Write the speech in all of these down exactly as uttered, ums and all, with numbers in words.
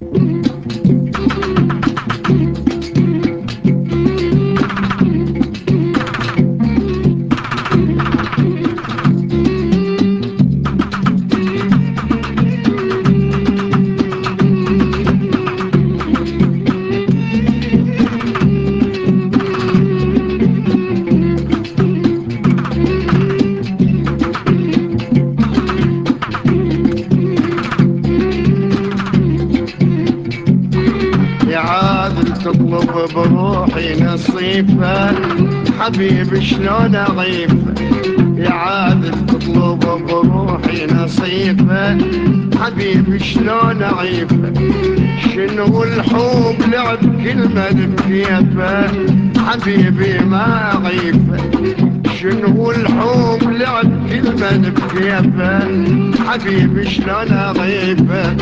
تطلب بروحي نصيفة حبيبي شلون اغيفه، يا عادل تطلب بروحي نصيفة حبيبي شلون اغيفه، شنو الحب لعب كلمة بكيفه حبيبي ما اغيفه، شنو الحب لعب كلمة بكيفه حبيبي شلون اغيفه.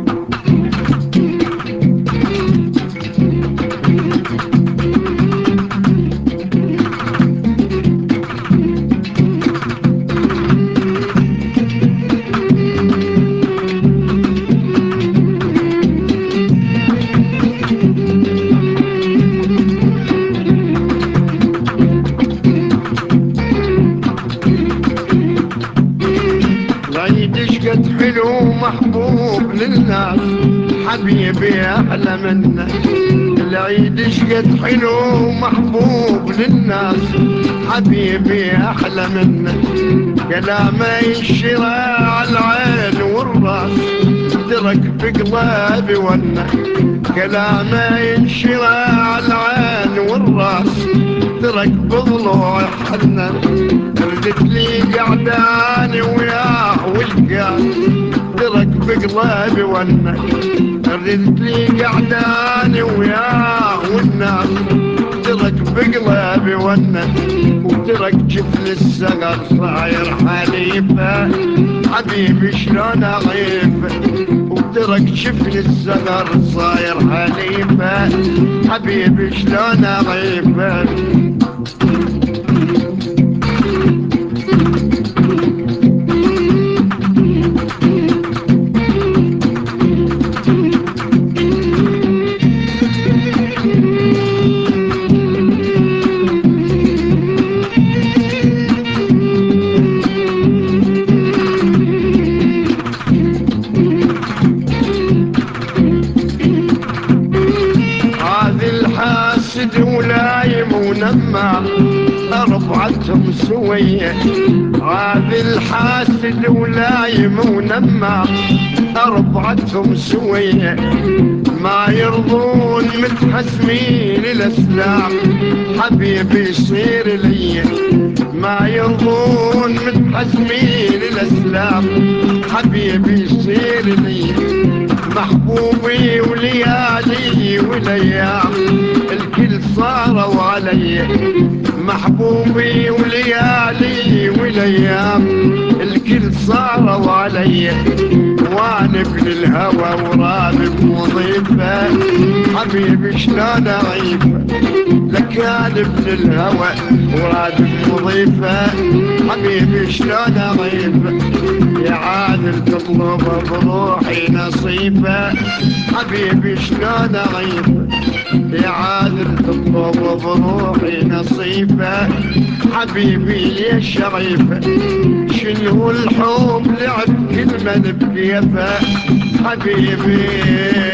قد حلو محبوب للناس حبيبي احلى منه، العيد شقد حلو محبوب للناس حبيبي احلى منه، كلامه ينشرى على العين والراس ترك في قلبي ونه، كلامه ينشرى على العين والراس ترك بضلوع حنه، ردت لي قعداني وياه والقاس ترك بقلبي ونه، ردت لي قعداني وياه والناس ترك بقلبي ونه، وترك جفن السقر صاير حليفه حبيبي شلون اغيفه، وترك جفن السقر صاير حليفه حبيبي شلون اغيفه. حاسد ولايم ونمع أربعتهم سوية، هذا الحاسد ولايم ونمع أربعتهم سوية، ما يرضون متحسمين الأسلام حبيبي يصير لي، ما يرضون متحسمين الأسلام حبيبي يصير لي، محبوبي وليالي والايام الكل صاروا علي، محبوبي وليالي والايام الكل صاروا علي، وانا ابن الهوى ورابط وظيفه حبيبي شلون اغيفه، لكان ابن الهوى ورابط وظيفه حبيبي شلون اغيفه، يا عادل تطلب بروحي نصيفه حبيبي شلون اغيفه، يا عادل تطلب بروحي نصيفه حبيبي ليش اغيفه، شنو الحب لعب كلمه بكيفه حبيبي